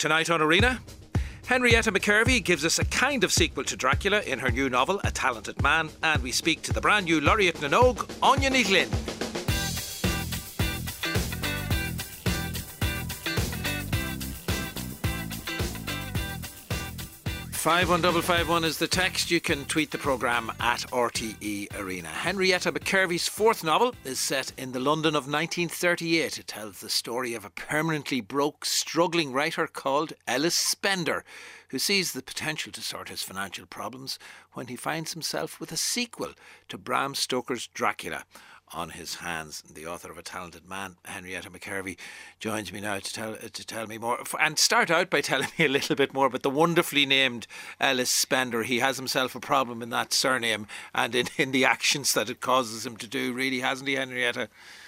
Tonight on Arena, Henrietta McKervey gives us a kind of sequel to Dracula in her new novel, A Talented Man, and we speak to the brand new Laureate Nanog, Anya Niglin. 51551 is the text. You can tweet the programme at RTE Arena. Henrietta McKervey's fourth novel is set in the London of 1938. It tells the story of a permanently broke, struggling writer called Ellis Spender, who sees the potential to sort his financial problems when he finds himself with a sequel to Bram Stoker's Dracula on his hands. The author of A Talented Man, Henrietta McKervey, joins me now to tell me more. And start out by telling me a little bit more about the wonderfully named Ellis Spender. He has himself a problem in that surname and in the actions that it causes him to do, really, hasn't he, Henrietta?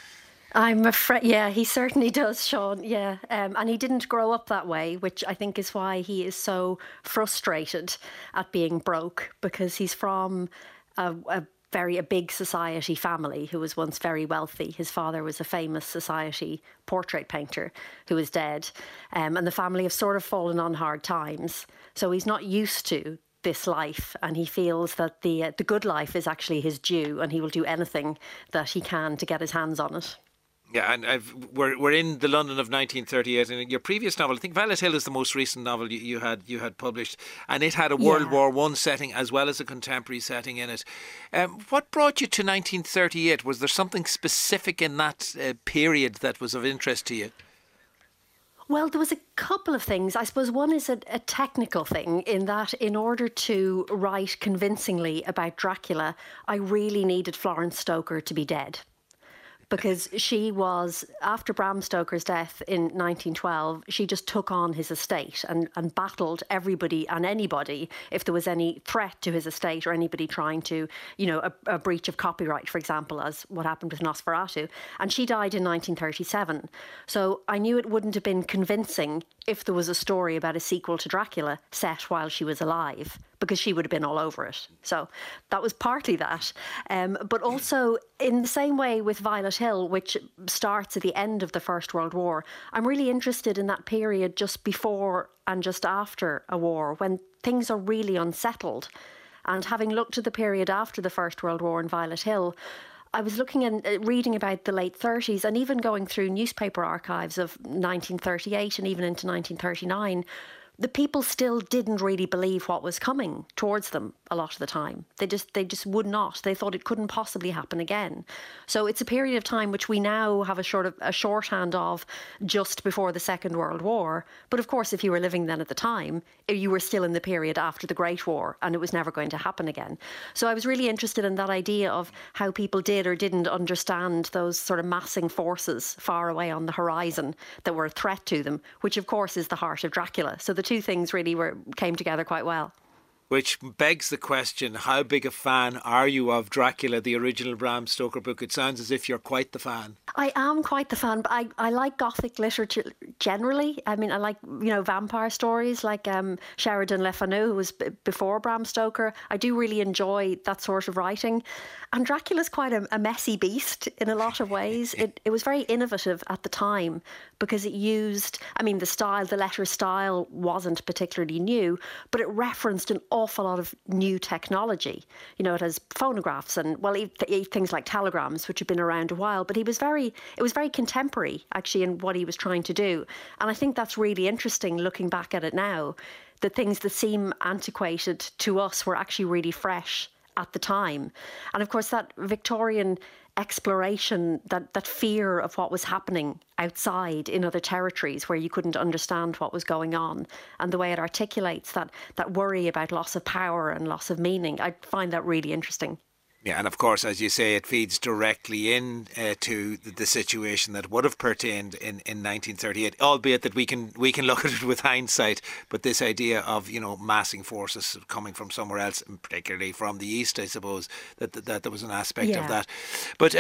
I'm afraid, yeah, he certainly does, Sean, yeah. And he didn't grow up that way, which I think is why he is so frustrated at being broke, because he's from a big society family who was once very wealthy. His father was a famous society portrait painter who is dead. And the family have sort of fallen on hard times. So he's not used to this life, and he feels that the good life is actually his due, and he will do anything that he can to get his hands on it. Yeah, and we're in the London of 1938, and your previous novel, I think Violet Hill is the most recent novel you had published, and it had a World War I setting as well as a contemporary setting in it. What brought you to 1938? Was there something specific in that period that was of interest to you? Well, there was a couple of things. I suppose one is a technical thing, in that in order to write convincingly about Dracula, I really needed Florence Stoker to be dead. Because she was, after Bram Stoker's death in 1912, she just took on his estate and battled everybody and anybody if there was any threat to his estate or anybody trying to, a breach of copyright, for example, as what happened with Nosferatu. And she died in 1937. So I knew it wouldn't have been convincing if there was a story about a sequel to Dracula set while she was alive, because she would have been all over it. So that was partly that. But also, in the same way with Violet Hill, which starts at the end of the First World War, I'm really interested in that period just before and just after a war, when things are really unsettled. And having looked at the period after the First World War in Violet Hill, I was looking and reading about the late 30s, and even going through newspaper archives of 1938 and even into 1939, the people still didn't really believe what was coming towards them a lot of the time. They just would not. They thought it couldn't possibly happen again. So it's a period of time which we now have a shorthand of just before the Second World War. But of course, if you were living then at the time, you were still in the period after the Great War, and it was never going to happen again. So I was really interested in that idea of how people did or didn't understand those sort of massing forces far away on the horizon that were a threat to them, which of course is the heart of Dracula. So the two things really came together quite well. Which begs the question, how big a fan are you of Dracula, the original Bram Stoker book? It sounds as if you're quite the fan. I am quite the fan, but I like Gothic literature generally. I mean, I like, vampire stories like Sheridan Le Fanu, who was before Bram Stoker. I do really enjoy that sort of writing. And Dracula's quite a messy beast in a lot of ways. It was very innovative at the time because it used, the letter style wasn't particularly new, but it referenced an awful lot of new technology. It has phonographs and, things like telegrams, which have been around a while, but it was very contemporary, actually, in what he was trying to do. And I think that's really interesting looking back at it now, that things that seem antiquated to us were actually really fresh at the time. And of course, that Victorian exploration, that fear of what was happening outside in other territories where you couldn't understand what was going on, and the way it articulates that worry about loss of power and loss of meaning, I find that really interesting. Yeah, and of course, as you say, it feeds directly in to the situation that would have pertained in 1938, albeit that we can look at it with hindsight. But this idea of, massing forces coming from somewhere else, and particularly from the east, I suppose, that there was an aspect of that. But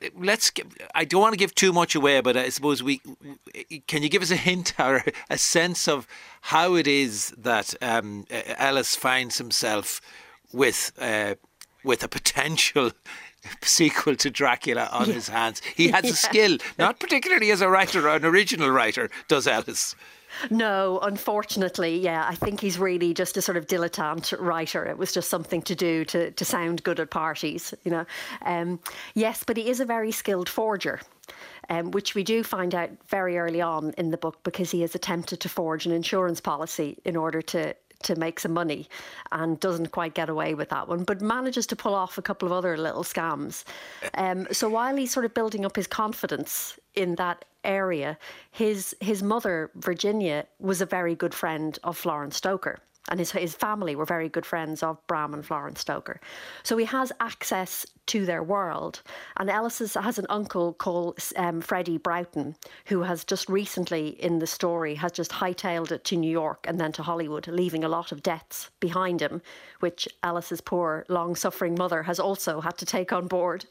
I don't want to give too much away, but I suppose can you give us a hint or a sense of how it is that Ellis finds himself with a potential sequel to Dracula on his hands? He has a skill, not particularly as a writer or an original writer, does Ellis. No, unfortunately, yeah. I think he's really just a sort of dilettante writer. It was just something to do to sound good at parties, you know. Yes, but he is a very skilled forger. Which we do find out very early on in the book, because he has attempted to forge an insurance policy in order to make some money, and doesn't quite get away with that one, but manages to pull off a couple of other little scams. So while he's sort of building up his confidence in that area, his mother, Virginia, was a very good friend of Florence Stoker. And his family were very good friends of Bram and Florence Stoker. So he has access to their world. And Ellis has an uncle called Freddie Broughton, who has just recently in the story has just hightailed it to New York and then to Hollywood, leaving a lot of debts behind him, which Ellis's poor, long-suffering mother has also had to take on board.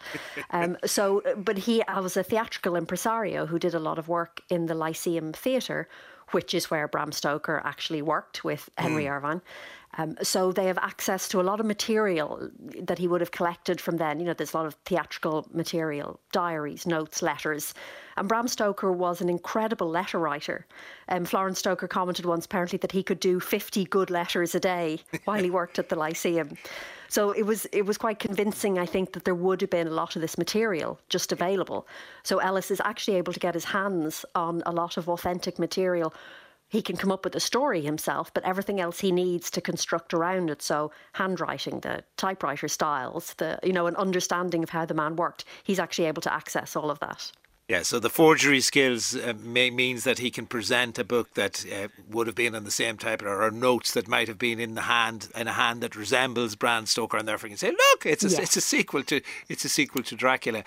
But he was a theatrical impresario who did a lot of work in the Lyceum Theatre, which is where Bram Stoker actually worked with Henry Irvine. So they have access to a lot of material that he would have collected from then. You know, there's a lot of theatrical material, diaries, notes, letters. And Bram Stoker was an incredible letter writer. Florence Stoker commented once, apparently, that he could do 50 good letters a day while he worked at the Lyceum. So it was quite convincing, I think, that there would have been a lot of this material just available. So Ellis is actually able to get his hands on a lot of authentic material. He can come up with the story himself, but everything else he needs to construct around it. So handwriting, the typewriter styles, an understanding of how the man worked. He's actually able to access all of that. Yeah, so the forgery skills means that he can present a book that would have been on the same type, or notes that might have been in a hand that resembles Bram Stoker, and therefore you can say, look, it's a sequel to Dracula.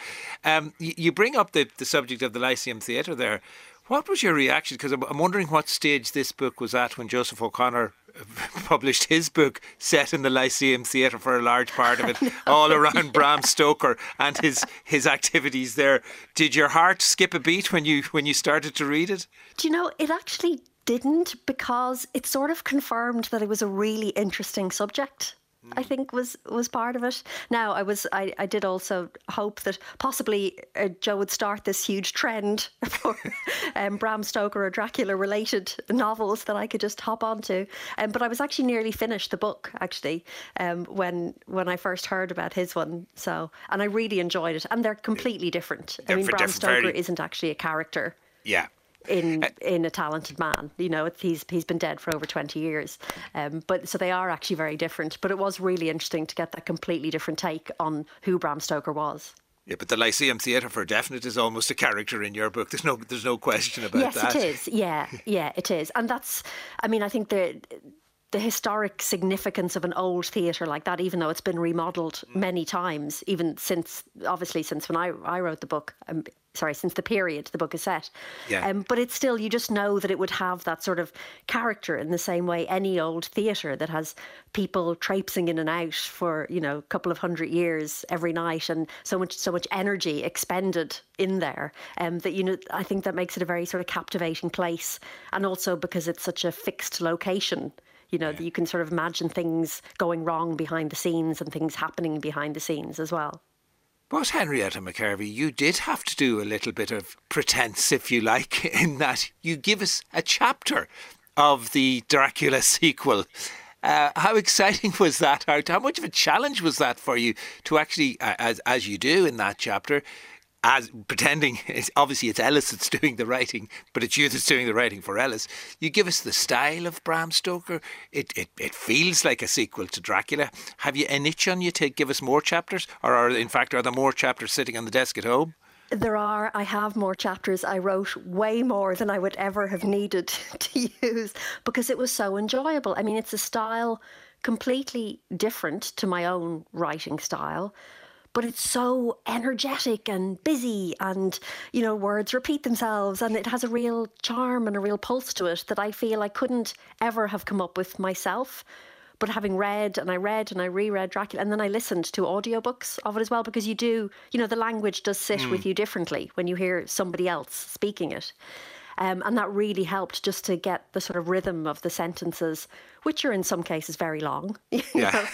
You bring up the subject of the Lyceum Theatre there. What was your reaction? Because I'm wondering what stage this book was at when Joseph O'Connor published his book set in the Lyceum Theatre for a large part of it, all around Bram Stoker and his activities there. Did your heart skip a beat when you started to read it? Do you know, it actually didn't, because it sort of confirmed that it was a really interesting subject. I think was part of it. Now, I did also hope that possibly Joe would start this huge trend for Bram Stoker or Dracula related novels that I could just hop onto. But I was actually nearly finished the book, actually, when I first heard about his one. And I really enjoyed it. And they're completely different. Bram Stoker isn't actually a character. Yeah. In a talented man, you know, he's been dead for over 20 years, but so they are actually very different. But it was really interesting to get that completely different take on who Bram Stoker was. Yeah, but the Lyceum Theatre for definite is almost a character in your book. There's no question about that. Yes, it is. Yeah, it is, and that's. I think the historic significance of an old theatre like that, even though it's been remodelled many times, even since when I wrote the book. Since the period the book is set. Yeah. But it's still, you just know that it would have that sort of character in the same way any old theatre that has people traipsing in and out for, a couple of 100 years every night, and so much energy expended in there. That, I think that makes it a very sort of captivating place. And also because it's such a fixed location, that you can sort of imagine things going wrong behind the scenes and things happening behind the scenes as well. But Henrietta McKervey, you did have to do a little bit of pretense, if you like, in that you give us a chapter of the Dracula sequel. How exciting was that? How much of a challenge was that for you to actually, as you do in that chapter, as pretending obviously it's Ellis that's doing the writing, but it's you that's doing the writing for Ellis. You give us the style of Bram Stoker. It feels like a sequel to Dracula. Have you an itch on you to give us more chapters, or are there more chapters sitting on the desk at home? There are. I have more chapters. I wrote way more than I would ever have needed to use because it was so enjoyable. It's a style completely different to my own writing style. But it's so energetic and busy and, words repeat themselves, and it has a real charm and a real pulse to it that I feel I couldn't ever have come up with myself. But having read and I reread Dracula, and then I listened to audiobooks of it as well, because you do, the language does sit with you differently when you hear somebody else speaking it. And that really helped just to get the sort of rhythm of the sentences, which are in some cases very long. It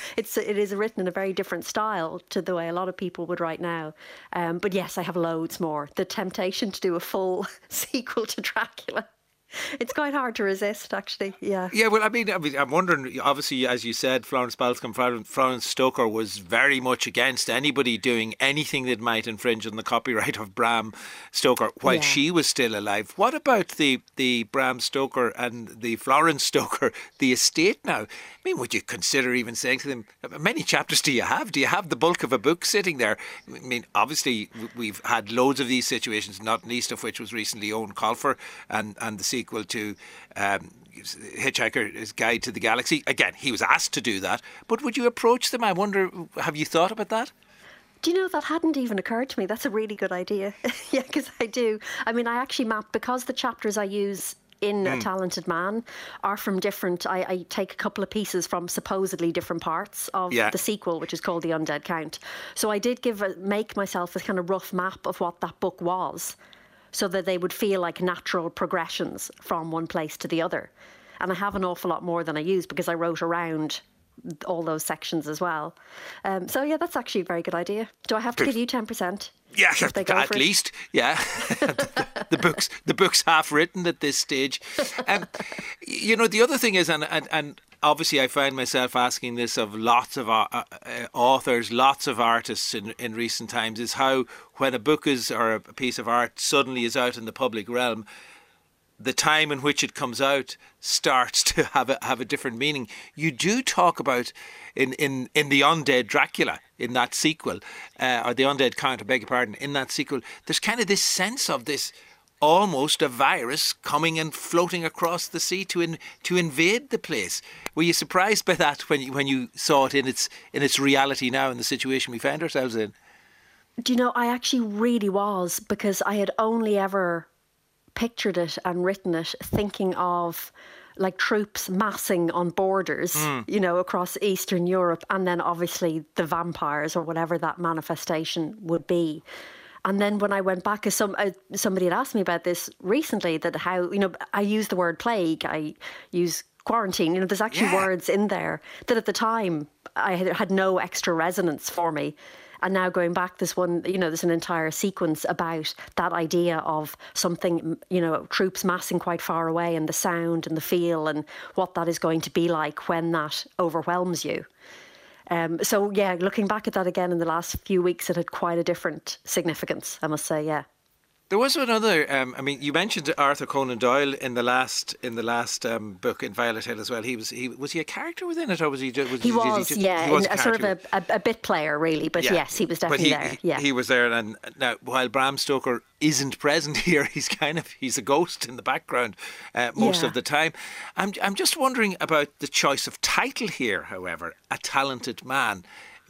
is written in a very different style to the way a lot of people would write now. But yes, I have loads more. The temptation to do a full sequel to Dracula It's quite hard to resist, actually. Yeah. Yeah, well, I mean, I'm wondering, obviously, as you said, Florence Balscombe, Florence Stoker was very much against anybody doing anything that might infringe on the copyright of Bram Stoker while she was still alive. What about the Bram Stoker and the Florence Stoker, the estate now? I mean, would you consider even saying to them, how many chapters do you have? Do you have the bulk of a book sitting there? I mean, obviously, we've had loads of these situations, not least of which was recently Owen Colfer and the sequel to Hitchhiker's Guide to the Galaxy. Again, he was asked to do that. But would you approach them? I wonder, have you thought about that? Do you know, that hadn't even occurred to me. That's a really good idea. Yeah, because I do. I mean, I actually map, because the chapters I use in A Talented Man are from different, I take a couple of pieces from supposedly different parts of the sequel, which is called The Undead Count. So I did make myself a kind of rough map of what that book was, so that they would feel like natural progressions from one place to the other. And I have an awful lot more than I use because I wrote around all those sections as well. So yeah, that's actually a very good idea. Do I have to give you 10%? Yeah, at least. Yeah, the book's half written at this stage. You know, the other thing is, and obviously I find myself asking this of lots of authors, lots of artists in recent times, is how when a book or a piece of art suddenly is out in the public realm, the time in which it comes out starts to have a different meaning. You do talk about in the Undead Dracula, in that sequel, or the Undead Count, I beg your pardon, in that sequel, there's kind of this sense of this almost a virus coming and floating across the sea to invade the place. Were you surprised by that when you saw it in its reality now, in the situation we find ourselves in? Do you know, I actually really was, because I had only ever pictured it and written it thinking of like troops massing on borders, you know, across Eastern Europe, and then obviously the vampires or whatever that manifestation would be. And then when I went back, somebody had asked me about this recently, that how, you know, I use the word plague, I use quarantine, you know, there's actually words in there that at the time I had no extra resonance for me. And now going back, there's an entire sequence about that idea of something, you know, troops massing quite far away, and the sound and the feel and what that is going to be like when that overwhelms you. So, yeah, looking back at that again in the last few weeks, it had quite a different significance, I must say, yeah. There was another. I mean, you mentioned Arthur Conan Doyle in the last book in Violet Hill as well. Was he a character within it, or was he? He was sort of a bit player, really. But yes, he was definitely there. Yeah, he was there. And now, while Bram Stoker isn't present here, he's a ghost in the background most of the time. I'm just wondering about the choice of title here. However, A Talented Man.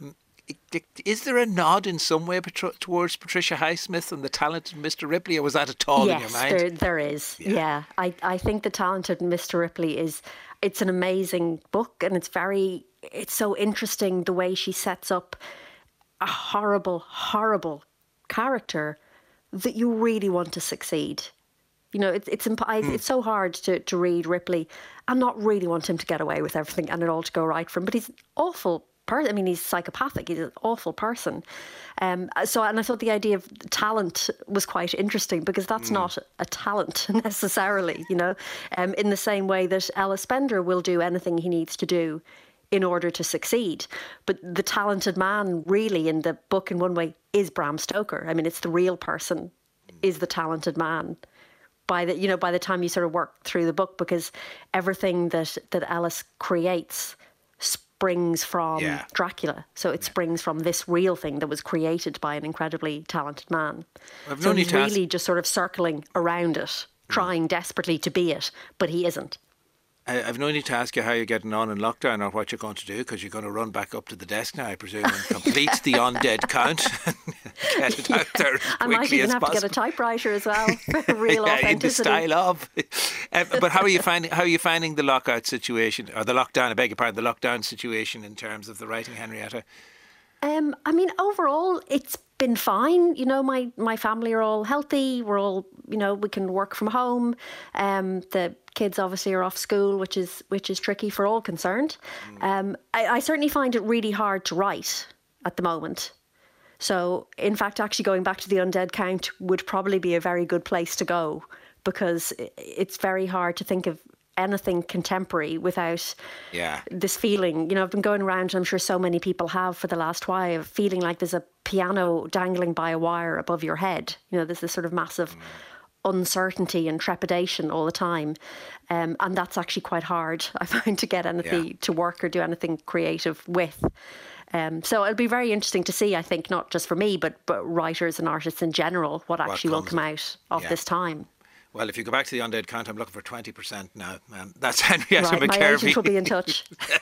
Is there a nod in some way towards Patricia Highsmith and The Talented Mr. Ripley, or was that at all in your mind? Yes, there is. Yeah. I think The Talented Mr. Ripley it's an amazing book, and it's so interesting the way she sets up a horrible, horrible character that you really want to succeed. You know, it's so hard to read Ripley and not really want him to get away with everything and it all to go right for him, but he's an awful person. I mean, he's psychopathic. He's an awful person. And I thought the idea of talent was quite interesting, because that's not a talent necessarily, you know, in the same way that Ellis Spender will do anything he needs to do in order to succeed. But the talented man really in the book, in one way, is Bram Stoker. I mean, it's the real person is the talented man by the time you sort of work through the book, because everything that Ellis creates springs from Dracula. So it springs from this real thing that was created by an incredibly talented man. So he's really just sort of circling around it, trying desperately to be it, but he isn't. I've no need to ask you how you're getting on in lockdown or what you're going to do, because you're going to run back up to the desk now, I presume, and complete the Undead Count. Get it out there I might even have to get a typewriter as well for real authenticity. In the style of. But how are you finding the lockout situation, or the lockdown? I beg your pardon, the lockdown situation in terms of the writing, Henrietta? I mean, overall, it's been fine. You know, my family are all healthy. We're all, you know, we can work from home. The kids obviously are off school, which is tricky for all concerned. I certainly find it really hard to write at the moment. So, in fact, actually going back to the Undead Count would probably be a very good place to go, because it's very hard to think of anything contemporary without this feeling. I've been going around, and I'm sure so many people have for the last while, feeling like there's a piano dangling by a wire above your head. There's this sort of massive uncertainty and trepidation all the time. And that's actually quite hard, I find, to get anything to work or do anything creative with. So it'll be very interesting to see, I think, not just for me, but writers and artists in general, what actually will come out of this time. Well, if you go back to the undead count, I'm looking for 20% now. That's Henrietta right, McKervey. My agent will be in touch.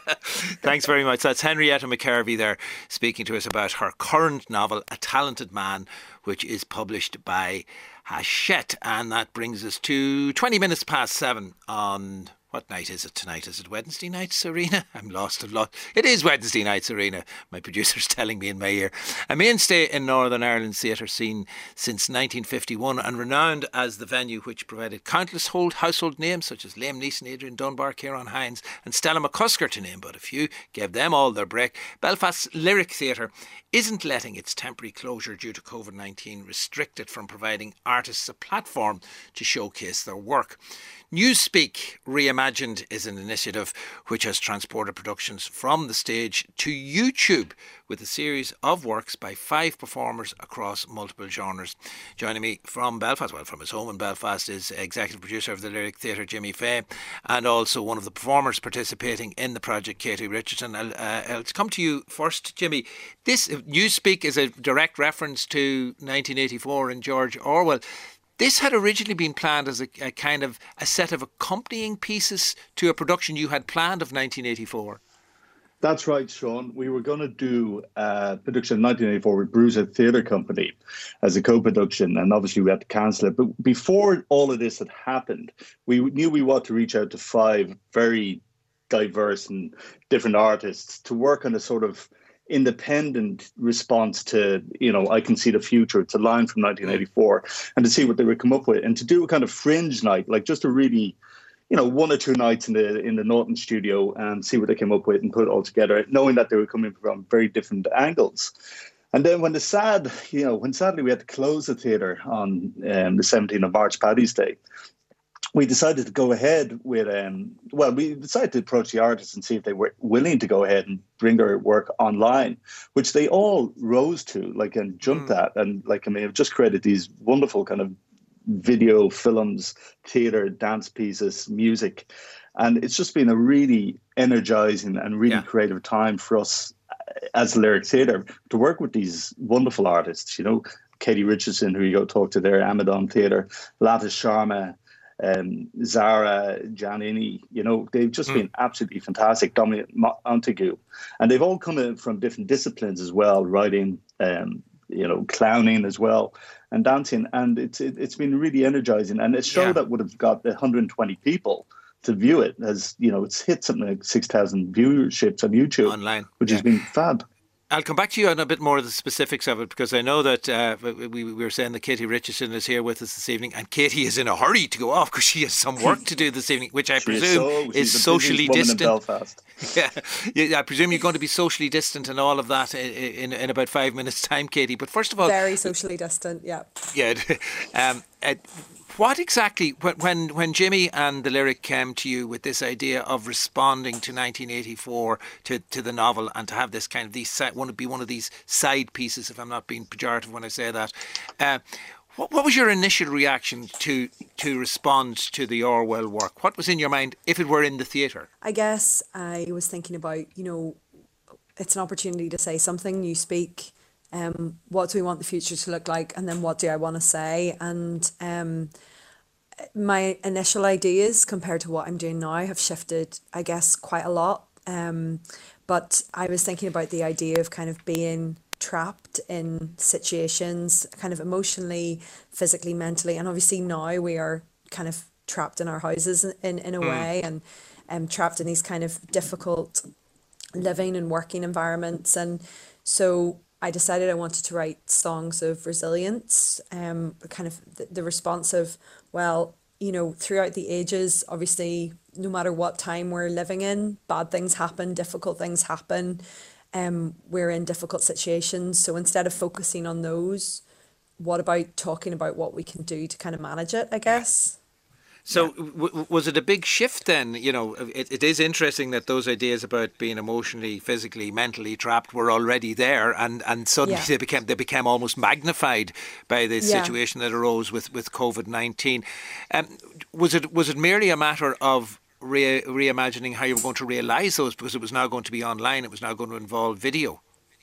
Thanks very much. That's Henrietta McKervey there, speaking to us about her current novel, A Talented Man, which is published by Hachette. And that brings us to 20 minutes past 7 on... What night is it tonight? Is it Wednesday night, Serena? I'm lost. It is Wednesday night, Serena. My producer's telling me in my ear. A mainstay in Northern Ireland's theatre scene since 1951 and renowned as the venue which provided countless household names such as Liam Neeson, Adrian Dunbar, Ciarán Hinds and Stella McCusker, to name but a few, gave them all their break. Belfast's Lyric Theatre isn't letting its temporary closure due to COVID-19 restrict it from providing artists a platform to showcase their work. Newspeak Reimagined is an initiative which has transported productions from the stage to YouTube with a series of works by 5 performers across multiple genres. Joining me from Belfast, well, from his home in Belfast, is executive producer of the Lyric Theatre, Jimmy Fay, and also one of the performers participating in the project, Katie Richardson. I'll come to you first, Jimmy. This Newspeak is a direct reference to 1984 and George Orwell. This had originally been planned as a kind of a set of accompanying pieces to a production you had planned of 1984. That's right, Sean. We were going to do a production in 1984 with Bruza Theatre Company as a co-production, and obviously we had to cancel it. But before all of this had happened, we knew we wanted to reach out to 5 very diverse and different artists to work on a sort of independent response to, I Can See the Future. It's a line from 1984, and to see what they would come up with, and to do a kind of fringe night, like just a really, 1 or 2 nights in the Norton studio and see what they came up with and put it all together, knowing that they were coming from very different angles. And then when sadly we had to close the theatre on the 17th of March, Paddy's Day, we decided to go ahead with, we decided to approach the artists and see if they were willing to go ahead and bring their work online, which they all rose to, and jumped at. And have just created these wonderful kind of video, films, theatre, dance pieces, music. And it's just been a really energizing and really creative time for us as Lyric Theatre to work with these wonderful artists, Katie Richardson, who you go talk to there, Amadon Theatre, Lattice Sharma, Zara, Giannini, they've just been absolutely fantastic. Dominic Montague, and they've all come in from different disciplines as well, writing, clowning as well, and dancing, and it's been really energizing. And a show that would have got 120 people to view it, as it's hit something like 6,000 viewerships on YouTube online, which has been fab. I'll come back to you on a bit more of the specifics of it, because I know that we were saying that Katie Richardson is here with us this evening, and Katie is in a hurry to go off because she has some work to do this evening, which I presume is socially distant. I presume you're going to be socially distant and all of that in about 5 minutes' time, Katie. But first of all, very socially distant, yeah. What exactly, when Jimmy and the Lyric came to you with this idea of responding to 1984, to the novel, and to have this kind of one of these side pieces, if I'm not being pejorative when I say that, what was your initial reaction to respond to the Orwell work? What was in your mind if it were in the theatre? I guess I was thinking about, it's an opportunity to say something. You speak. What do we want the future to look like, and then what do I want to say? And my initial ideas compared to what I'm doing now have shifted, I guess, quite a lot. But I was thinking about the idea of kind of being trapped in situations, kind of emotionally, physically, mentally, and obviously now we are kind of trapped in our houses in a way, and trapped in these kind of difficult living and working environments. And so I decided I wanted to write songs of resilience, kind of the response of, throughout the ages, obviously, no matter what time we're living in, bad things happen, difficult things happen, we're in difficult situations. So instead of focusing on those, what about talking about what we can do to kind of manage it, I guess? So was it a big shift then? You know, it is interesting that those ideas about being emotionally, physically, mentally trapped were already there, and suddenly they became almost magnified by the situation that arose with COVID-19. Was it merely a matter of reimagining how you were going to realise those, because it was now going to be online, it was now going to involve video?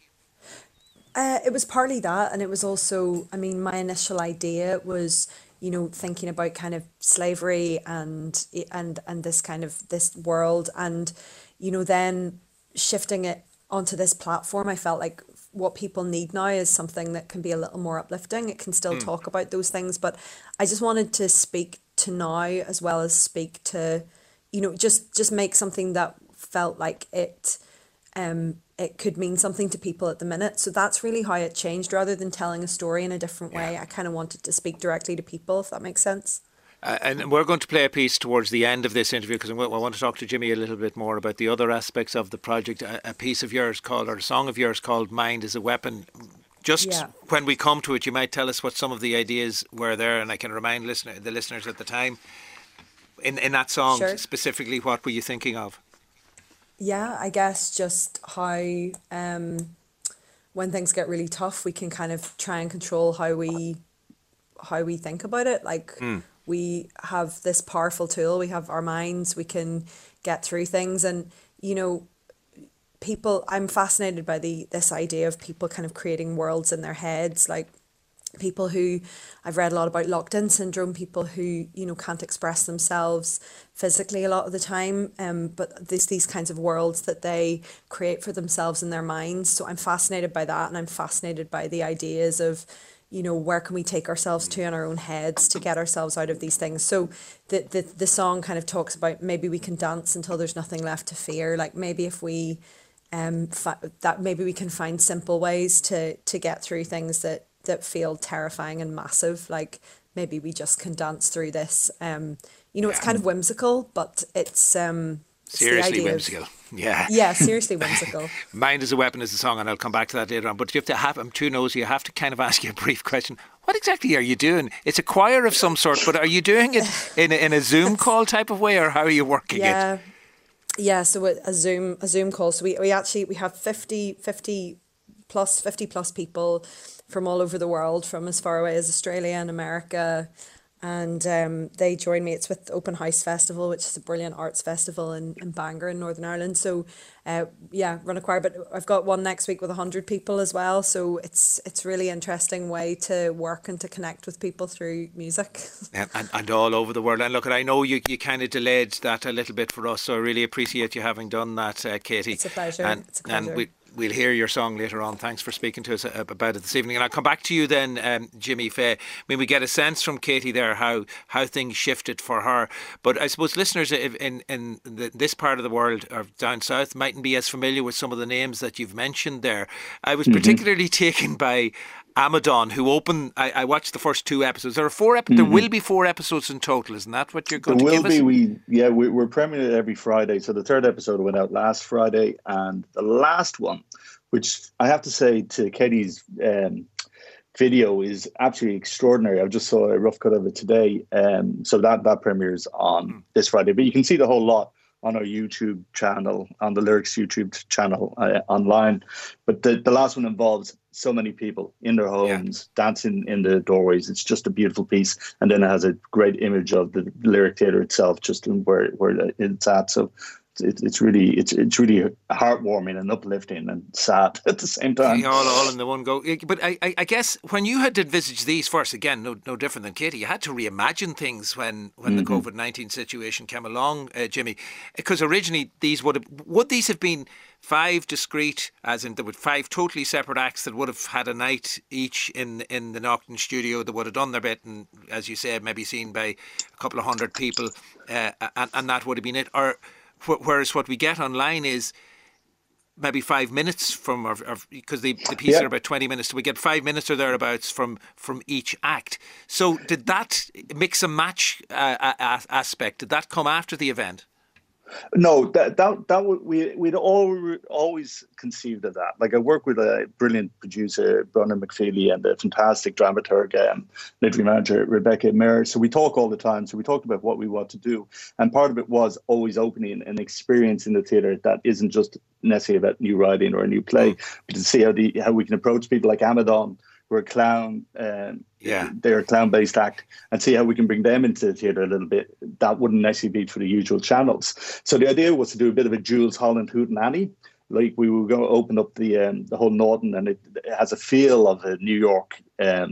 It was partly that, and it was also, I mean, my initial idea was, you know, thinking about kind of slavery and this kind of this world, and, you know, then shifting it onto this platform. I felt like what people need now is something that can be a little more uplifting. It can still talk about those things, but I just wanted to speak to now as well as speak to, you know, just make something that felt like it could mean something to people at the minute. So that's really how it changed. Rather than telling a story in a different way, I kind of wanted to speak directly to people, if that makes sense. And we're going to play a piece towards the end of this interview, because I want to talk to Jimmy a little bit more about the other aspects of the project. A piece of yours called, or a song of yours called Mind is a Weapon. Just when we come to it, you might tell us what some of the ideas were there, and I can remind the listeners at the time, in that song, specifically, what were you thinking of? Yeah, I guess just how when things get really tough, we can kind of try and control how we think about it. Like we have this powerful tool, we have our minds, we can get through things. And, you know, I'm fascinated by this idea of people kind of creating worlds in their heads, like people who, I've read a lot about locked-in syndrome, people who, you know, can't express themselves physically a lot of the time, but there's these kinds of worlds that they create for themselves in their minds. So I'm fascinated by that, and I'm fascinated by the ideas of, you know, where can we take ourselves to in our own heads to get ourselves out of these things. So the song kind of talks about maybe we can dance until there's nothing left to fear. Like maybe if we maybe we can find simple ways to get through things that feel terrifying and massive. Like maybe we just can dance through this. You know, it's kind of whimsical, but it's seriously whimsical. Yeah, seriously whimsical. Mind is a Weapon is the song, and I'll come back to that later on. But you have to I'm too nosy. I have to kind of ask you a brief question. What exactly are you doing? It's a choir of some sort, but are you doing it in a Zoom call type of way, or how are you working it? Yeah. So a Zoom call. So we have 50 plus people from all over the world, from as far away as Australia and America, and they join me. It's with Open House Festival, which is a brilliant arts festival in Bangor in Northern Ireland. So run a choir, but I've got one next week with 100 people as well. So it's really interesting way to work and to connect with people through music. And all over the world. And look, I know you kind of delayed that a little bit for us, so I really appreciate you having done that, Katie. It's a pleasure. And we'll hear your song later on. Thanks for speaking to us about it this evening. And I'll come back to you then, Jimmy Fay. I mean, we get a sense from Katie there how things shifted for her. But I suppose listeners in this part of the world or down south mightn't be as familiar with some of the names that you've mentioned there. I was particularly taken by Amadon, who opened. I watched the first 2 episodes. There are 4 episodes. There will be 4 episodes in total. Isn't that what you're going to give us? There will be. We're premiering it every Friday. So the 3rd episode went out last Friday, and the last one, which I have to say to Katie's video, is absolutely extraordinary. I just saw a rough cut of it today. So that premieres on this Friday. But you can see the whole lot on our YouTube channel, on the Lyrics YouTube channel online. But the last one involves so many people in their homes, dancing in the doorways. It's just a beautiful piece. And then it has a great image of the Lyric Theatre itself, just where it's at. So it's really heartwarming and uplifting and sad at the same time. All in the one go. But I guess when you had to envisage these first, again, no different than Katie, you had to reimagine things when the COVID-19 situation came along, Jimmy, because originally would these have been 5 discrete, as in there were 5 totally separate acts that would have had a night each in the Naughton studio, that would have done their bit, and as you said, maybe seen by a couple of 100 people, and that would have been it? Or whereas what we get online is maybe 5 minutes from, because the pieces are about 20 minutes, so we get 5 minutes or thereabouts from each act. So did that mix and match aspect, did that come after the event? No, we'd always conceived of that. Like I work with a brilliant producer, Brendan McFeely, and a fantastic dramaturg, literary manager, Rebecca Mayer. So we talk all the time. So we talked about what we want to do, and part of it was always opening an experience in the theatre that isn't just necessarily about new writing or a new play, but to see how we can approach people like Amadon, who are a clown. They're a clown-based act, and see how we can bring them into the theatre a little bit. That wouldn't necessarily be through the usual channels. So the idea was to do a bit of a Jules Holland Hootenanny. Like we were going to open up the whole Norton, and it has a feel of a New York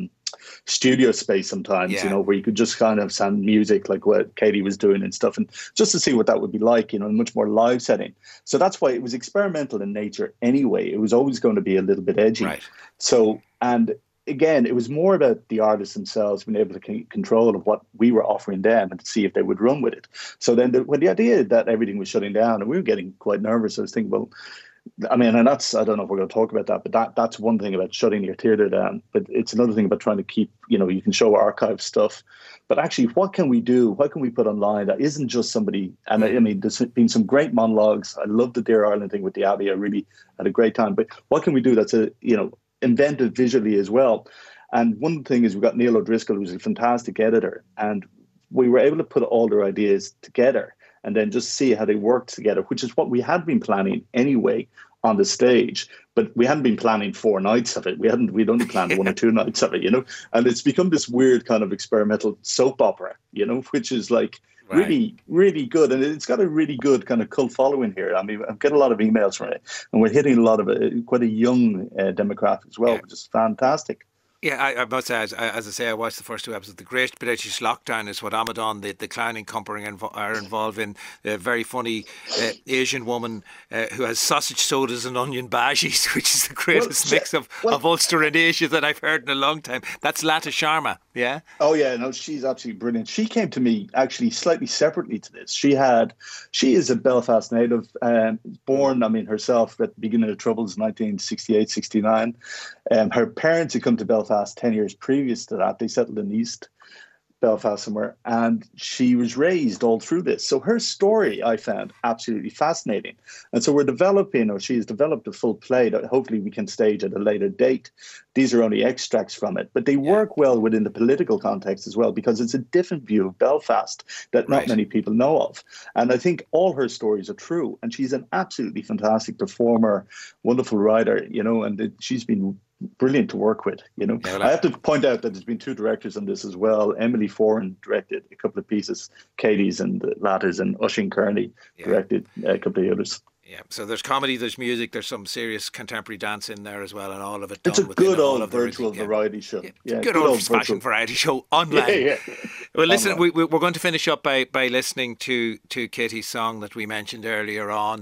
studio space sometimes, where you could just kind of sound music like what Katie was doing and stuff, and just to see what that would be like, in a much more live setting. So that's why it was experimental in nature anyway. It was always going to be a little bit edgy. Right. So, and again, it was more about the artists themselves being able to take control of what we were offering them and to see if they would run with it. So then when the idea that everything was shutting down and we were getting quite nervous, I was thinking, well, I mean, and that's, I don't know if we're going to talk about that, but that's one thing about shutting your theatre down. But it's another thing about trying to keep, you can show archive stuff. But actually, what can we do? What can we put online that isn't just somebody? And I mean, there's been some great monologues. I love the Dear Ireland thing with the Abbey. I really had a great time. But what can we do that's inventive visually as well? And one thing is we've got Neil O'Driscoll, who's a fantastic editor, and we were able to put all their ideas together and then just see how they work together, which is what we had been planning anyway on the stage. But we hadn't been planning 4 nights of it. We'd only planned 1 or 2 nights of it, and it's become this weird kind of experimental soap opera, which is like really, really good. And it's got a really good kind of cult following here. I mean, I've got a lot of emails from it, and we're hitting a lot of quite a young demographic as well, which is fantastic. Yeah, I must say, as I say, I watched the first 2 episodes. The Great British Lockdown is what Amadon, the clowning company, are involved in. A very funny Asian woman who has sausage sodas and onion bhajis, which is the greatest mix of Ulster and Asia that I've heard in a long time. That's Lata Sharma, yeah? Oh, yeah, no, she's absolutely brilliant. She came to me actually slightly separately to this. She is a Belfast native, born, herself at the beginning of the Troubles, 1968, 69. Her parents had come to Belfast 10 years previous to that. They settled in East Belfast somewhere, and she was raised all through this. So her story I found absolutely fascinating. And so we're developing, or she has developed a full play that hopefully we can stage at a later date. These are only extracts from it, but they work well within the political context as well, because it's a different view of Belfast that not many people know of. And I think all her stories are true. And she's an absolutely fantastic performer, wonderful writer, and she's been brilliant to work with, I have to point out that there's been 2 directors on this as well. Emily Foran directed a couple of pieces, Katie's and Latters, and Oisin Kearney directed a couple of others. Yeah, so there's comedy, there's music, there's some serious contemporary dance in there as well, and all of it done It's a good old virtual variety show. Yeah, good old-fashioned variety show online. Well, listen, we're going to finish up by listening to Katie's song that we mentioned earlier on,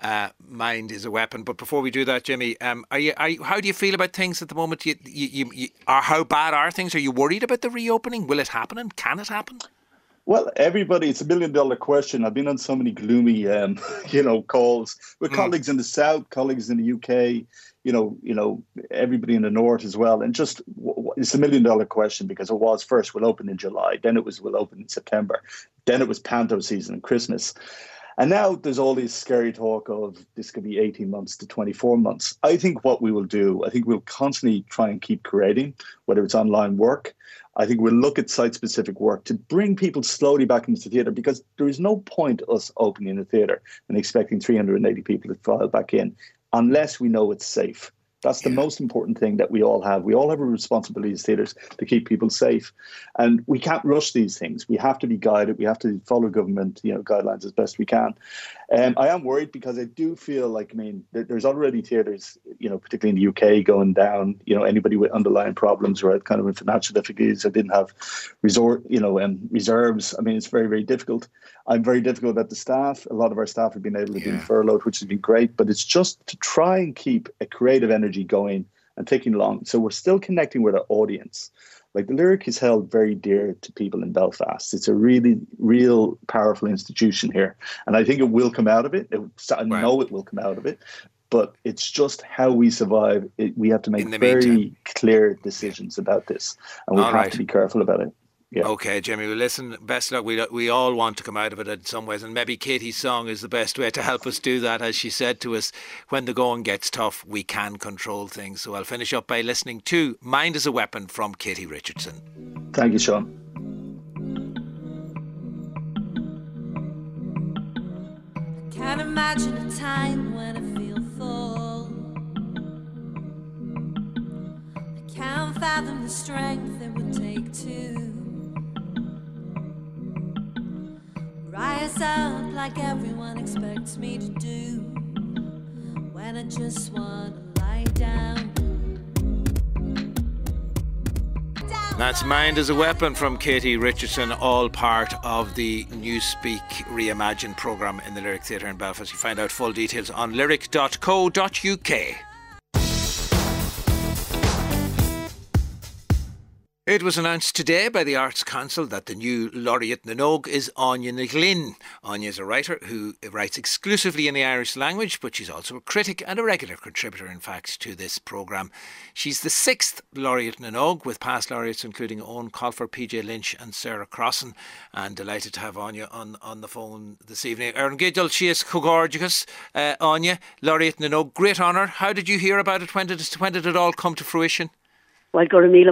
"Mind is a Weapon." But before we do that, Jimmy, how do you feel about things at the moment? How bad are things? Are you worried about the reopening? Will it happen, and can it happen? Well, everybody, it's $1 million question. I've been on so many gloomy, calls with colleagues in the South, colleagues in the UK, everybody in the North as well. And just, it's $1 million question, because it was first, we'll open in July. Then it was, we'll open in September. Then it was Panto season and Christmas. And now there's all this scary talk of this could be 18 months to 24 months. I think what we will do, I think we'll constantly try and keep creating, whether it's online work. I think we'll look at site-specific work to bring people slowly back into the theatre, because there is no point us opening a theatre and expecting 380 people to file back in unless we know it's safe. That's the most important thing that we all have. We all have a responsibility as theatres to keep people safe. And we can't rush these things. We have to be guided. We have to follow government guidelines as best we can. I am worried, because I do feel like, there's already theatres, particularly in the UK, going down. Anybody with underlying problems or kind of in financial difficulties or didn't have reserves. It's very, very difficult. I'm very difficult about the staff. A lot of our staff have been able to be furloughed, which has been great. But it's just to try and keep a creative energy going and taking along. So we're still connecting with our audience. Like, the Lyric is held very dear to people in Belfast. It's a really, real powerful institution here. And I think it will come out of it. I know it will come out of it. But it's just how we survive. We have to make very clear decisions about this. And we have to be careful about it. Yeah. Okay, Jimmy, well, listen, best luck. We all want to come out of it in some ways, and maybe Katie's song is the best way to help us do that. As she said to us, when the going gets tough, we can control things. So I'll finish up by listening to Mind as a Weapon from Katie Richardson. Thank you, Sean. Can't imagine a time when I feel full. I can't fathom the strength it would take to rise up like everyone expects me to do, when I just want to lie down. That's Mind as a Weapon from Katie Richardson, all part of the Newspeak Reimagined programme in the Lyric Theatre in Belfast. You find out full details on lyric.co.uk. It was announced today by the Arts Council that the new laureate na nÓg is Áine Ní Ghlinn. Áine is a writer who writes exclusively in the Irish language, but she's also a critic and a regular contributor, in fact, to this programme. She's the sixth laureate na nÓg, with past laureates including Owen Colfer, PJ Lynch and Sarah Crossan. And delighted to have Áine on the phone this evening. Aaron Gidel, she is Cogorgeous. Áine, laureate na nÓg, great honour. How did you hear about it? When did it all come to fruition? Well,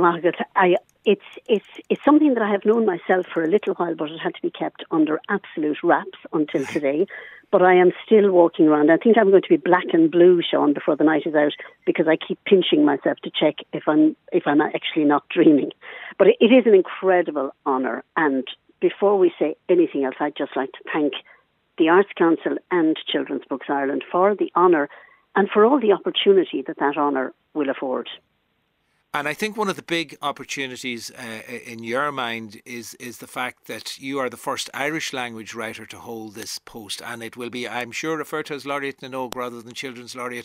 it's something that I have known myself for a little while, but it had to be kept under absolute wraps until today. But I am still walking around. I think I'm going to be black and blue, Sean, before the night is out, because I keep pinching myself to check if I'm actually not dreaming. But it is an incredible honour. And before we say anything else, I'd just like to thank the Arts Council and Children's Books Ireland for the honour and for all the opportunity that honour will afford. And I think one of the big opportunities in your mind is the fact that you are the first Irish language writer to hold this post, and it will be, I'm sure, referred to as Laureate na nÓg rather than Children's Laureate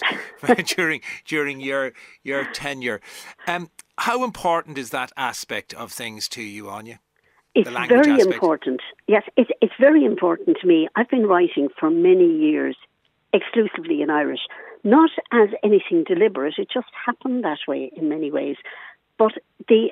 during your tenure. How important is that aspect of things to you, Áine? It's very important. Yes, it's very important to me. I've been writing for many years exclusively in Irish. Not as anything deliberate, it just happened that way in many ways. But the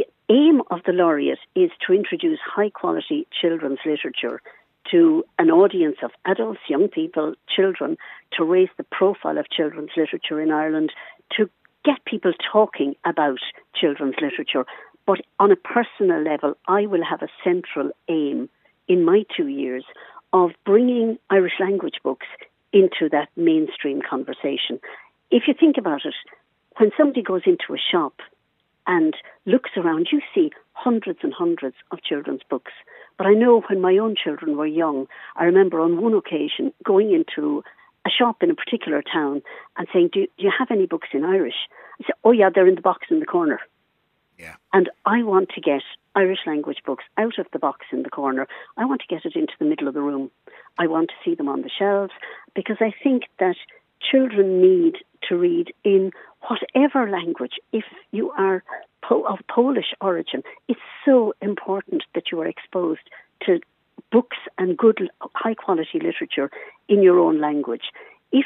aim of the laureate is to introduce high quality children's literature to an audience of adults, young people, children, to raise the profile of children's literature in Ireland, to get people talking about children's literature. But on a personal level, I will have a central aim in my 2 years of bringing Irish language books into that mainstream conversation. If you think about it, when somebody goes into a shop and looks around, you see hundreds and hundreds of children's books. But I know when my own children were young, I remember on one occasion going into a shop in a particular town and saying, do you have any books in Irish? I said, oh yeah, they're in the box in the corner. Yeah. And I want to get Irish language books out of the box in the corner. I want to get it into the middle of the room. I want to see them on the shelves, because I think that children need to read in whatever language. If you are of Polish origin, it's so important that you are exposed to books and good, high-quality literature in your own language. If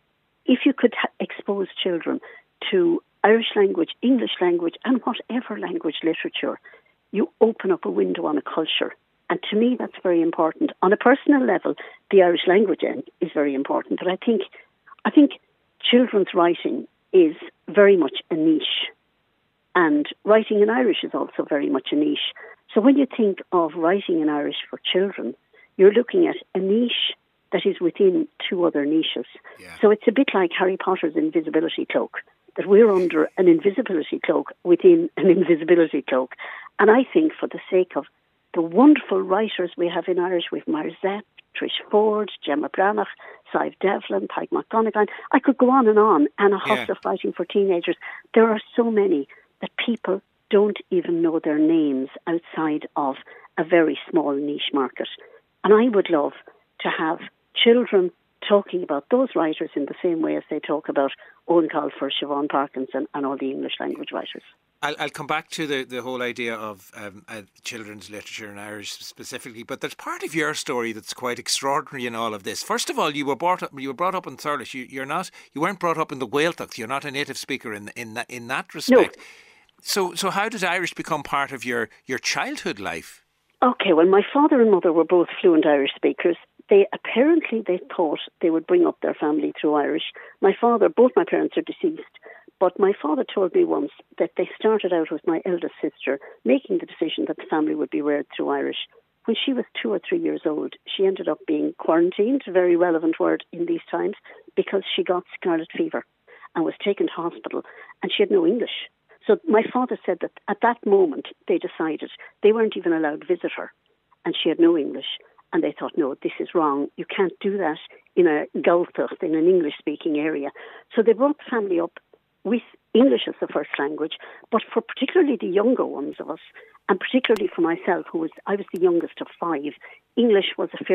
you could expose children to Irish language, English language, and whatever language literature, you open up a window on a culture. And to me, that's very important. On a personal level, the Irish language end is very important. But I think children's writing is very much a niche. And writing in Irish is also very much a niche. So when you think of writing in Irish for children, you're looking at a niche that is within two other niches. Yeah. So it's a bit like Harry Potter's invisibility cloak, that we're under an invisibility cloak within an invisibility cloak. And I think for the sake of the wonderful writers we have in Irish, we've Marzette, Trish Ford, Gemma Branagh, Sive Devlin, Pike McGonagall. I could go on, and a host of writing for teenagers. There are so many that people don't even know their names outside of a very small niche market. And I would love to have children talking about those writers in the same way as they talk about Owen Colfer, Siobhan Parkinson and all the English language writers. I'll come back to the whole idea of children's literature in Irish specifically, but there's part of your story that's quite extraordinary in all of this. First of all, you were brought up in Thurles. You weren't brought up in the Gaeltacht. You're not a native speaker in that respect. No. So how did Irish become part of your childhood life? Okay, well, my father and mother were both fluent Irish speakers. They thought they would bring up their family through Irish. Both my parents are deceased, but my father told me once that they started out with my eldest sister making the decision that the family would be reared through Irish. When she was 2 or 3 years old, she ended up being quarantined, a very relevant word in these times, because she got scarlet fever and was taken to hospital, and she had no English. So my father said that at that moment they decided they weren't even allowed to visit her, and she had no English. And they thought, no, this is wrong. You can't do that in a Gaeltacht, in an English-speaking area. So they brought the family up with English as the first language, but for particularly the younger ones of us, and particularly for myself, I was the youngest of 5, Irish was a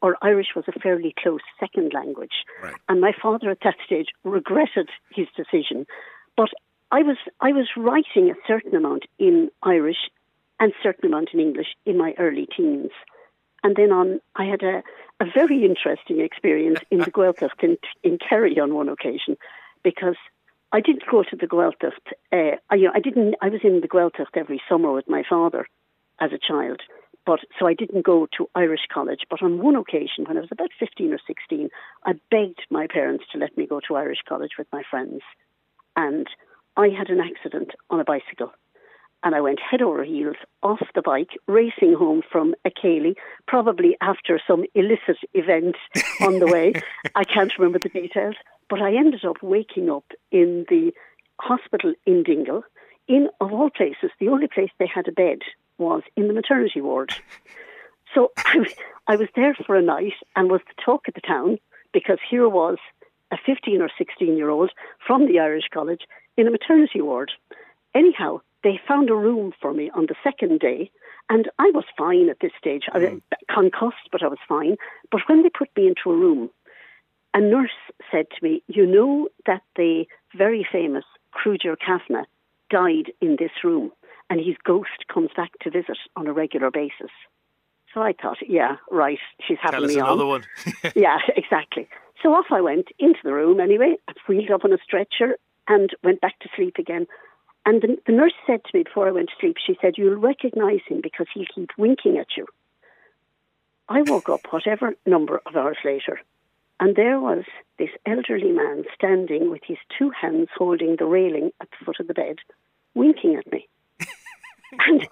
fairly close second language. Right. And my father at that stage regretted his decision. But I was writing a certain amount in Irish and a certain amount in English in my early teens. And then I had a very interesting experience in the Gaeltacht in Kerry on one occasion, because I didn't go to the Gaeltacht. I was in the Gaeltacht every summer with my father as a child, so I didn't go to Irish college. But on one occasion, when I was about 15 or 16, I begged my parents to let me go to Irish college with my friends, and I had an accident on a bicycle. And I went head over heels off the bike, racing home from Acailey, probably after some illicit event on the way. I can't remember the details. But I ended up waking up in the hospital in Dingle. Of all places, the only place they had a bed was in the maternity ward. So I was there for a night and was the talk of the town, because here was a 15 or 16-year-old from the Irish College in a maternity ward. Anyhow, they found a room for me on the second day, and I was fine at this stage. I was concussed, but I was fine. But when they put me into a room, a nurse said to me, you know that the very famous Cruiger Kavanagh died in this room, and his ghost comes back to visit on a regular basis. So I thought, yeah, right, she's having me on. Tell us another one. Yeah, exactly. So off I went into the room anyway, wheeled up on a stretcher and went back to sleep again. And the nurse said to me before I went to sleep, she said, you'll recognise him because he'll keep winking at you. I woke up whatever number of hours later, and there was this elderly man standing with his 2 hands holding the railing at the foot of the bed, winking at me. And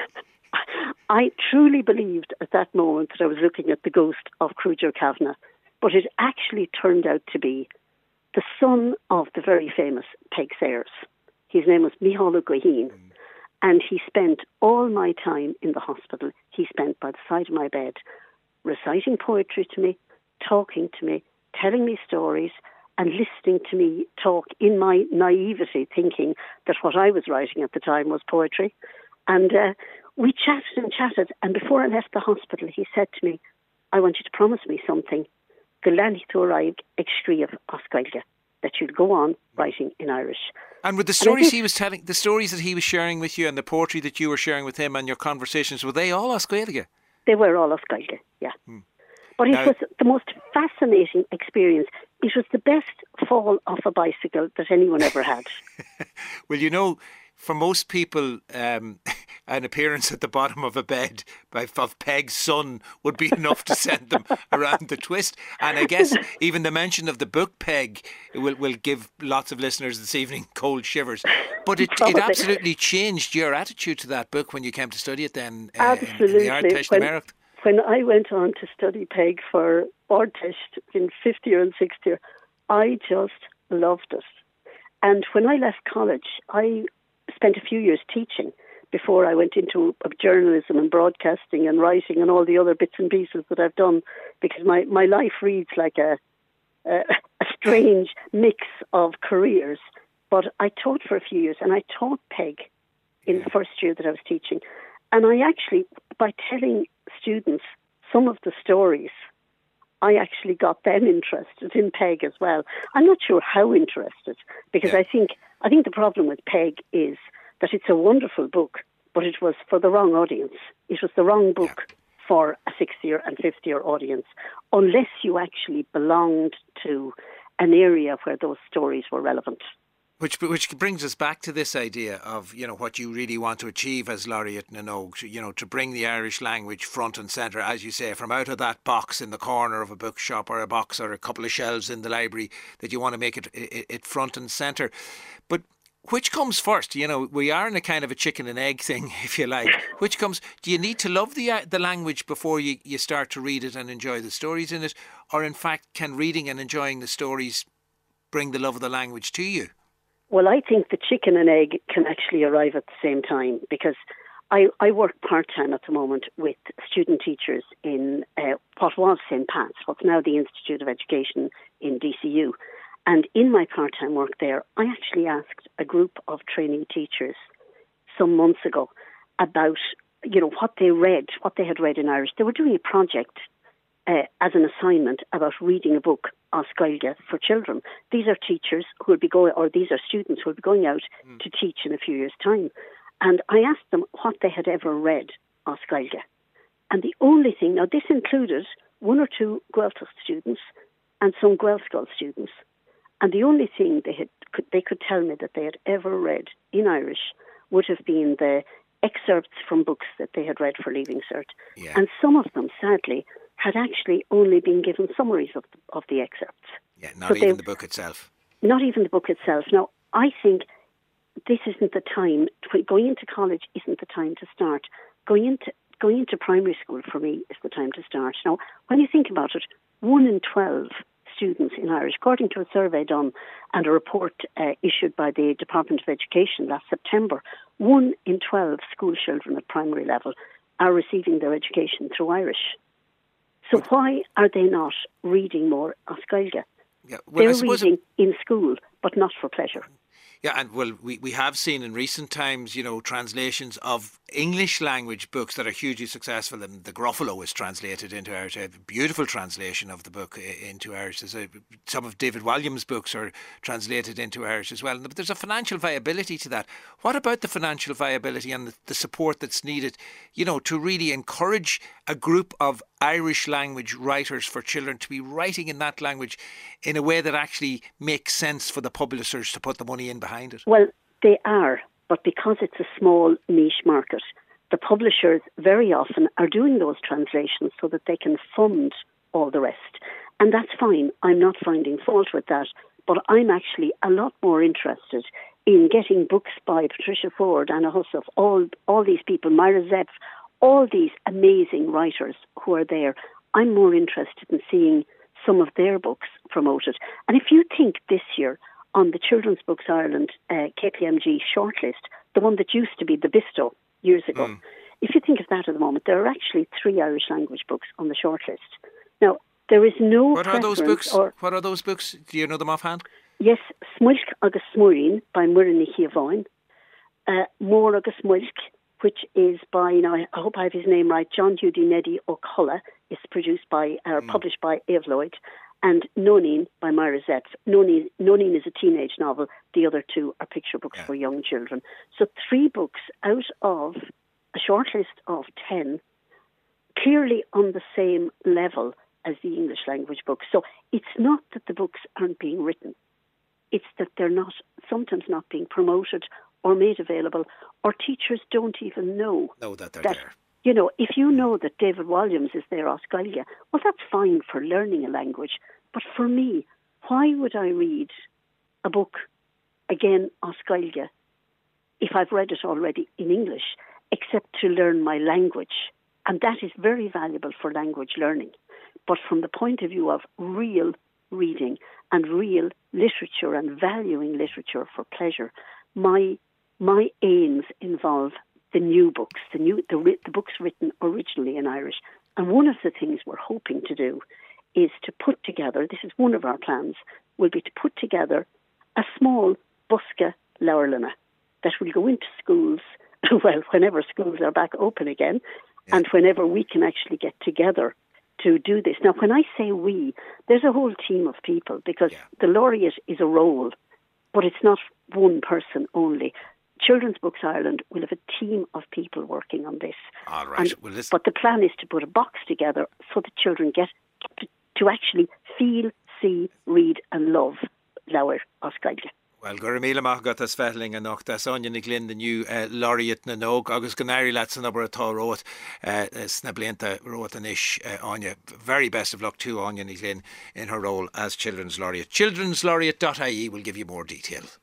I truly believed at that moment that I was looking at the ghost of Cruiger Kavanagh, but it actually turned out to be the son of the very famous Peg Sayers. His name was Micheál Goheen, and he spent all my time in the hospital. He spent by the side of my bed, reciting poetry to me, talking to me, telling me stories, and listening to me talk in my naivety, thinking that what I was writing at the time was poetry. And we chatted and chatted, and before I left the hospital, he said to me, I want you to promise me something. That you'd go on writing in Irish. And with the stories he was telling, the stories that he was sharing with you and the poetry that you were sharing with him and your conversations, were they all Oscailge? They were all Oscailge, yeah. But it was the most fascinating experience. It was the best fall off a bicycle that anyone ever had. Well, you know, for most people, an appearance at the bottom of a bed of Peg's son would be enough to send them around the twist. And I guess even the mention of the book Peg will give lots of listeners this evening cold shivers. But it absolutely changed your attitude to that book when you came to study it then in the Ard Teist America. When I went on to study Peg for Ard Teist in 5th year and 6th year, I just loved it. And when I left college, I spent a few years teaching before I went into journalism and broadcasting and writing and all the other bits and pieces that I've done, because my life reads like a strange mix of careers. But I taught for a few years, and I taught Peg in the first year that I was teaching. And I actually, by telling students some of the stories, I actually got them interested in Peg as well. I'm not sure how interested, because I think the problem with Peg is that it's a wonderful book, but it was for the wrong audience. It was the wrong book for a 6th year and 5th year audience, unless you actually belonged to an area where those stories were relevant. Which brings us back to this idea of, what you really want to achieve as Laureate na nÓg, to bring the Irish language front and centre, as you say, from out of that box in the corner of a bookshop or a box or a couple of shelves in the library, that you want to make it front and centre. But which comes first? We are in a kind of a chicken and egg thing, if you like. Which comes, do you need to love the language before you start to read it and enjoy the stories in it? Or in fact, can reading and enjoying the stories bring the love of the language to you? Well, I think the chicken and egg can actually arrive at the same time, because I work part-time at the moment with student teachers in what was St. Pat's, what's now the Institute of Education in DCU. And in my part-time work there, I actually asked a group of trainee teachers some months ago about, what they had read in Irish. They were doing a project as an assignment about reading a book, As Gaeilge, for children. These are teachers who will be these are students who will be going out to teach in a few years' time. And I asked them what they had ever read, As Gaeilge. And the only thing, now this included one or two Gaeltacht students and some Gaelscoil students, and the only thing they could tell me that they had ever read in Irish would have been the excerpts from books that they had read for Leaving Cert. Yeah. And some of them, sadly, had actually only been given summaries of the excerpts. Yeah, not even the book itself. Not even the book itself. Now, I think this isn't the time. Going into college isn't the time to start. Going into primary school, for me, is the time to start. Now, when you think about it, 1 in 12 students in Irish, according to a survey done and a report issued by the Department of Education last September, 1 in 12 school children at primary level are receiving their education through Irish. So why are they not reading more As Gaeilge? Yeah, well, they're reading in school, but not for pleasure. Yeah, and we have seen in recent times, translations of English language books that are hugely successful. And The Gruffalo is translated into Irish, a beautiful translation of the book into Irish. Some of David Walliams' books are translated into Irish as well. But there's a financial viability to that. What about the financial viability and the support that's needed, to really encourage a group of Irish language writers for children to be writing in that language in a way that actually makes sense for the publishers to put the money in behind it? Well, they are, but because it's a small niche market, the publishers very often are doing those translations so that they can fund all the rest. And that's fine. I'm not finding fault with that, but I'm actually a lot more interested in getting books by Patricia Ford, Anna Hussoff, all these people, Myra Zepf, all these amazing writers who are there. I'm more interested in seeing some of their books promoted. And if you think this year on the Children's Books Ireland KPMG shortlist, the one that used to be the Bisto years ago, if you think of that at the moment, there are actually 3 Irish language books on the shortlist. Now, there is no What are those books? What are those books? Do you know them offhand? Yes, Smulk agus Smurin by Muireann Chiavain, Mór agus Mulk, which is by, I hope I have his name right, John Judy Neddy O'Cullough, is produced by, published by Eve Lloyd, and Nonine by Myra Zepf. Nonine is a teenage novel. The other 2 are picture books for young children. So 3 books out of a shortlist of 10, clearly on the same level as the English language books. So it's not that the books aren't being written. It's that they're sometimes not being promoted or made available, or teachers don't even know that they're there. If you know that David Walliams is there, As Gaeilge, well, that's fine for learning a language. But for me, why would I read a book, again, As Gaeilge, if I've read it already in English, except to learn my language? And that is very valuable for language learning. But from the point of view of real reading and real literature and valuing literature for pleasure, my aims involve the new books, the books written originally in Irish. And one of the things we're hoping to do is to put together, this is one of our plans, will be to put together a small Buska Leabharlanna that will go into schools, well, whenever schools are back open again, and whenever we can actually get together to do this. Now, when I say we, there's a whole team of people, because the laureate is a role, but it's not one person only. Children's Books Ireland will have a team of people working on this. All right. But the plan is to put a box together so that children get to actually feel, see, read and love Leabhar As Gaeilge. Well, Well, Goramila Mahagat Svetling and Noctas Onion Glyn, the new laureate na Nog, August Ganari Lats and Abertall wrote, Snablienta wrote an ish Anya. Very best of luck to Onion Glyn in her role as Children's Laureate. Children'slaureate.ie will give you more details.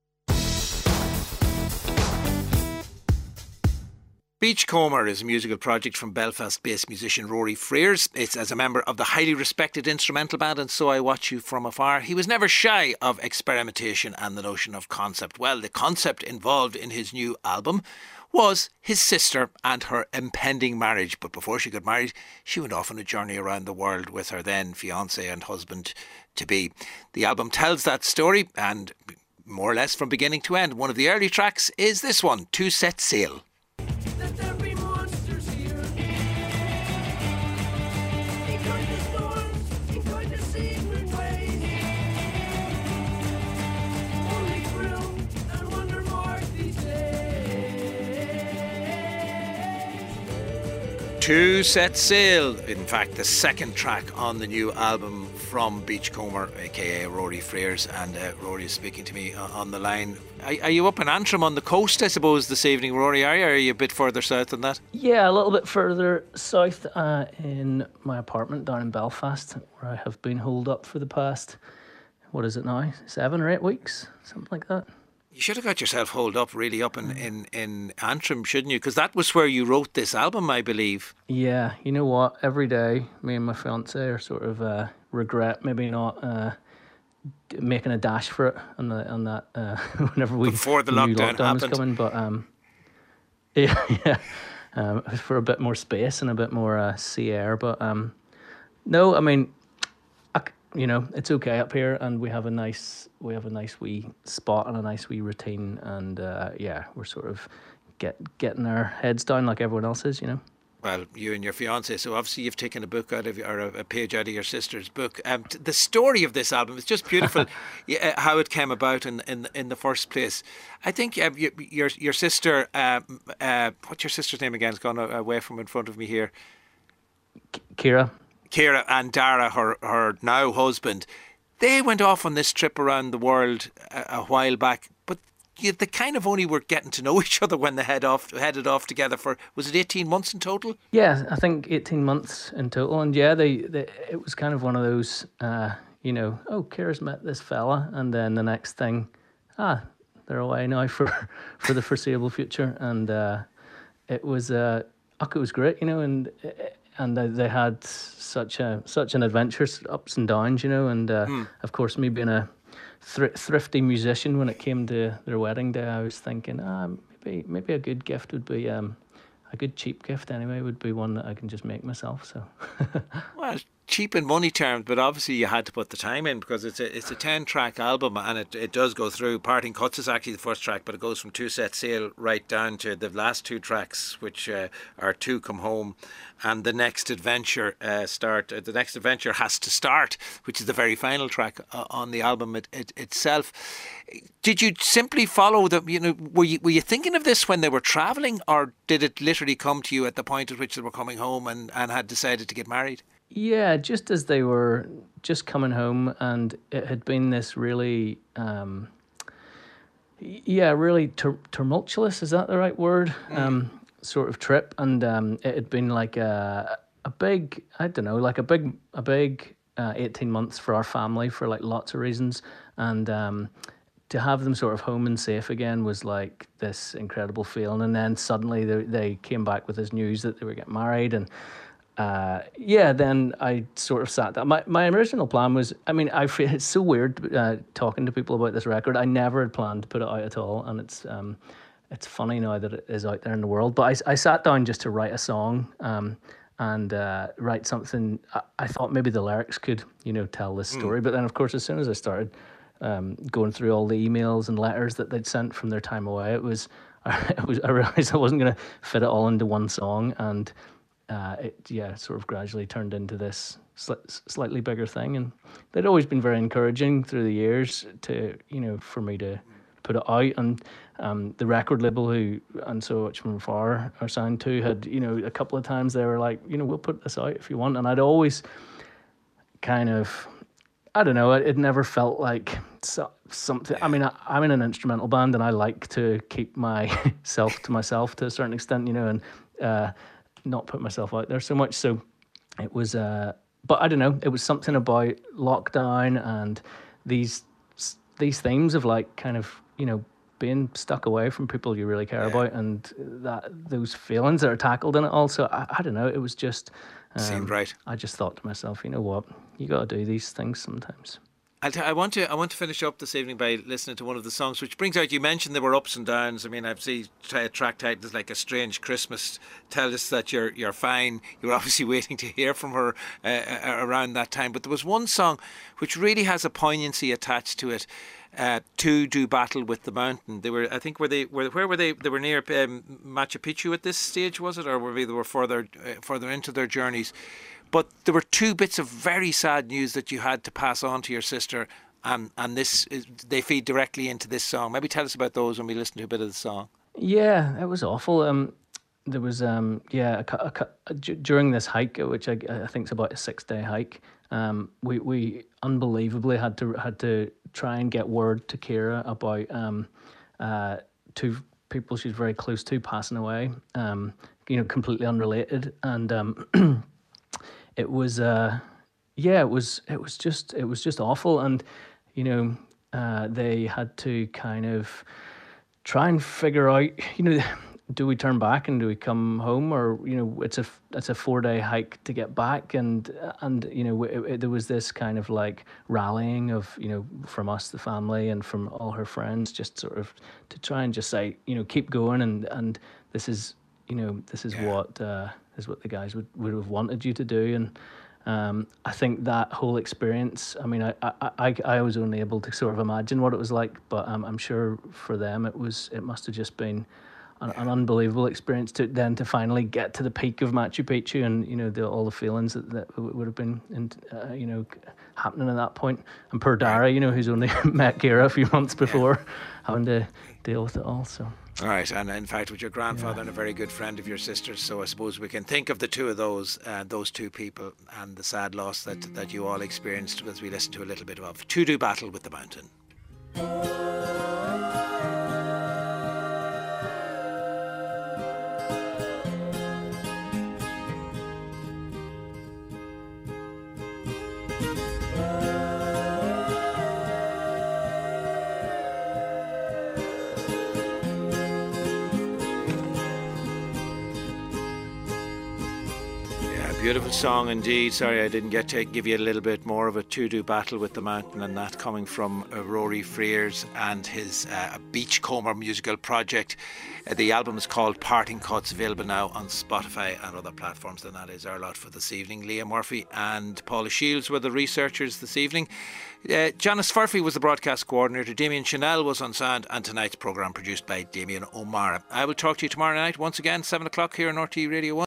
Beachcomber is a musical project from Belfast-based musician Rory Frears. It's as a member of the highly respected instrumental band And So I Watch You From Afar. He was never shy of experimentation and the notion of concept. Well, the concept involved in his new album was his sister and her impending marriage. But before she got married, she went off on a journey around the world with her then fiancé and husband-to-be. The album tells that story, and more or less from beginning to end. One of the early tracks is this one, To Set Sail. To Set Sail, in fact, the second track on the new album from Beachcomber, aka Rory Frears, and Rory is speaking to me on the line. Are you up in Antrim on the coast, I suppose, this evening, Rory? Are you? Or are you a bit further south than that? Yeah, a little bit further south in my apartment down in Belfast, where I have been holed up for the past, what is it now, 7 or 8 weeks, something like that. You should have got yourself holed up really up in Antrim, shouldn't you? Because that was where you wrote this album, I believe. Yeah, you know what? Every day, me and my fiancée are sort of regret maybe not making a dash for it on that whenever we before the lockdown was coming. But for a bit more space and a bit more sea air. But no, I mean, it's okay up here, and we have a nice wee spot and a nice wee routine, and we're sort of getting our heads down like everyone else is, Well, you and your fiancé, so obviously you've taken a book out of, or a page out of your sister's book. The story of this album is just beautiful. How it came about in the first place. I think your sister, what's your sister's name again? It's gone away from in front of me here. Kira and Dara, her now husband, they went off on this trip around the world a while back, but they kind of only were getting to know each other when they headed off together for, was it 18 months in total? Yeah, I think 18 months in total, and it was kind of one of those, Kira's met this fella, and then the next thing, they're away now for the foreseeable future, and it was great, and they had such an adventure, ups and downs, and of course, me being a thrifty musician, when it came to their wedding day, I was thinking, maybe a good gift would be a good cheap gift anyway, would be one that I can just make myself. So, well, cheap in money terms, but obviously you had to put the time in, because it's a 10-track album, and it does go through. Parting Cuts is actually the first track, but it goes from To Set Sail right down to the last 2 tracks, which are To Come Home and The Next Adventure Start. The Next Adventure Has to Start, which is the very final track on the album itself. Did you simply follow were you thinking of this when they were travelling, or did it literally come to you at the point at which they were coming home and had decided to get married? Yeah, just as they were just coming home, and it had been this really, really tumultuous, is that the right word? Sort of trip, and it had been like a big 18 months for our family for like lots of reasons, and to have them sort of home and safe again was like this incredible feeling. And then suddenly they came back with this news that they were getting married, and then I sort of sat down. My original plan was, I feel it's so weird talking to people about this record. I never had planned to put it out at all, and it's funny now that it is out there in the world. But I sat down just to write a song and write something. I thought maybe the lyrics could, tell this story. But then, of course, as soon as I started going through all the emails and letters that they'd sent from their time away, I realised I wasn't going to fit it all into one song, and it sort of gradually turned into this slightly bigger thing. And they'd always been very encouraging through the years to, for me to put it out. And the record label who And So Much From Afar are signed to had, a couple of times they were like, we'll put this out if you want. And I'd always kind of, I don't know. It never felt like something. I mean, I'm in an instrumental band, and I like to keep myself to myself to a certain extent, and not put myself out there so much. So it was, but I don't know. It was something about lockdown and these themes of like kind of being stuck away from people you really care about, and those feelings that are tackled in it. Also, I don't know. It was just. Seemed right. I just thought to myself, you know what, you got to do these things sometimes. I want to finish up this evening by listening to one of the songs, which brings out. You mentioned there were ups and downs. I mean, I've seen track titles like "A Strange Christmas" tell us that you're fine. You were obviously waiting to hear from her around that time. But there was one song which really has a poignancy attached to it. To do battle with the mountain. They were, I think, where were they? They were near Machu Picchu at this stage, was it, or were they further into their journeys? But there were two bits of very sad news that you had to pass on to your sister, and they feed directly into this song. Maybe tell us about those when we listen to a bit of the song. Yeah, it was awful. There was during this hike, which I think is about a 6-day hike. We unbelievably had to try and get word to Ciara about two people she's very close to passing away, completely unrelated, and it was just awful, and they had to kind of try and figure out, do we turn back and do we come home, or it's a 4-day hike to get back, and there was this kind of like rallying of from us, the family, and from all her friends, just sort of to try and just say keep going, and this is what the guys would have wanted you to do, and I think that whole experience. I mean, I was only able to sort of imagine what it was like, but I'm sure for them it must have just been an unbelievable experience to finally get to the peak of Machu Picchu, and all the feelings that would have been happening at that point. And poor Dara, who's only met Ciara a few months before, having to deal with it all. So. All right, and in fact, with your grandfather and a very good friend of your sister's, so I suppose we can think of the two of those two people, and the sad loss that you all experienced as we listen to a little bit of To Do Battle with the Mountain. Beautiful song indeed. Sorry I didn't get to give you a little bit more of a To Do Battle with the Mountain, and that coming from Rory Frears and his Beachcomber musical project. The album is called Parting Cuts, available now on Spotify and other platforms, and that is our lot for this evening. Leah Murphy and Paula Shields were the researchers this evening. Janice Furphy was the broadcast coordinator. Damien Chanel was on sound, and tonight's programme produced by Damien O'Mara. I will talk to you tomorrow night once again, 7 o'clock here on RTE Radio 1.